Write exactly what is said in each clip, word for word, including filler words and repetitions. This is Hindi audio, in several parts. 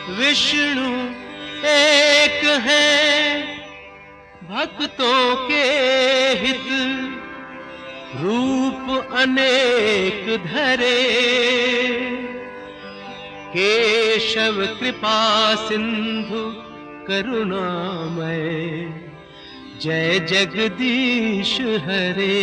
विष्णु एक है, भक्तों के हित रूप अनेक धरे। केशव कृपा सिंधु करुणामय, जय जगदीश हरे।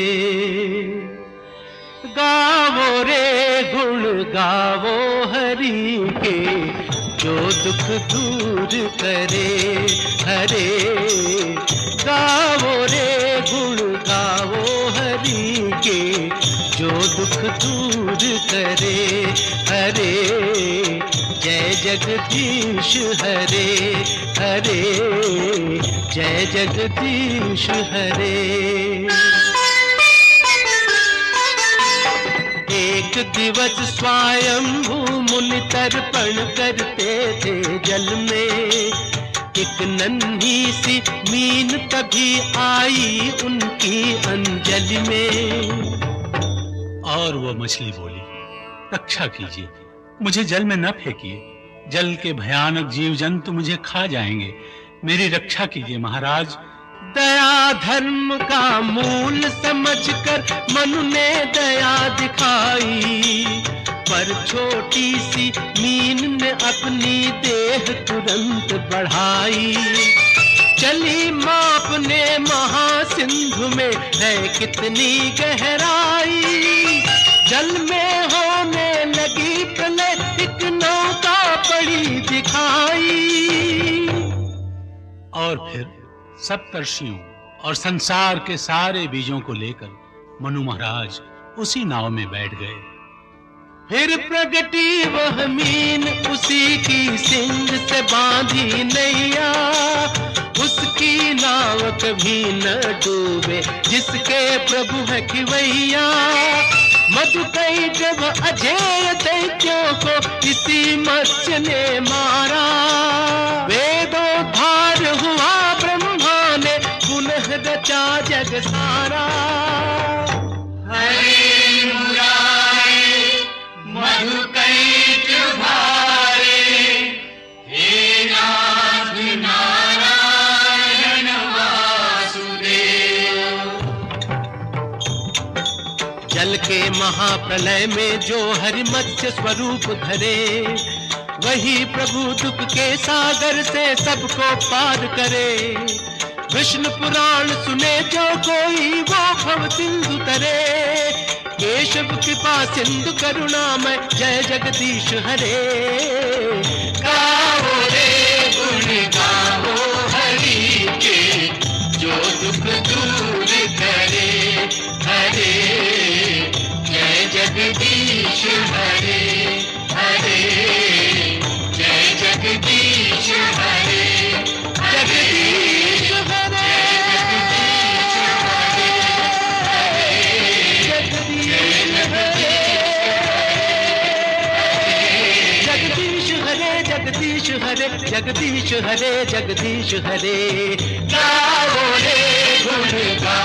गावो रे गुण गावो हरि के, जो दुख दूर करे हरे। गावो रे गुण गावो हरि के, जो दुख दूर करे हरे। जय जगदीश हरे हरे, जय जगदीश हरे। एक दिवस स्वयंभू मुनि तर्पण करते थे जल में। एक नन्ही सी मीन तभी आई उनकी अंजलि में। और वो मछली बोली, रक्षा कीजिए, मुझे जल में न फेंकिए, जल के भयानक जीव जंतु मुझे खा जाएंगे, मेरी रक्षा कीजिए महाराज। दया धर्म का मूल समझकर मनु ने दया दिखाई, पर छोटी सी मीन ने अपनी देह तुरंत बढ़ाई। चली मापने महासिंधु में है कितनी गहराई। जल में होने लगी प्रलय, एक नौका पड़ी दिखाई। और फिर सप्तर्षियों और संसार के सारे बीजों को लेकर मनु महाराज उसी नाव में बैठ गए। फिर प्रगटी वह मीन, उसी की सिंग से बांधी नैया। उसकी नाव कभी न डूबे, जिसके प्रभु है खिवैया। मधुकई जब अजेय दैत्यों को इसी मत्स्य ने मारा। वेदोद्धार हुआ ब्रह्मा ने, पुनः रचा जग सारा। हरे मुरारे मधुकैट भारे, हे नाथ नारायण वासुदेव। जल के महाप्रलय में जो हरि मत्स्य स्वरूप धरे, वही प्रभु दुख के सागर से सबको पार करे। विष्णु पुराण सुने जो कोई, वो भव सिंधु तरे। केशव कृपा सिंधु करुणामय, जय जगदीश हरे। गावो रे गुण गावो हरि के, जो दुख दूर करे हरे। जय जगदीश हरे हरे, जय जगदीश हरे जगदीश हरे जगदीश हरे जगदीश हरे जगदीश हरे जगदीश हरे। गावो रे गुण गावो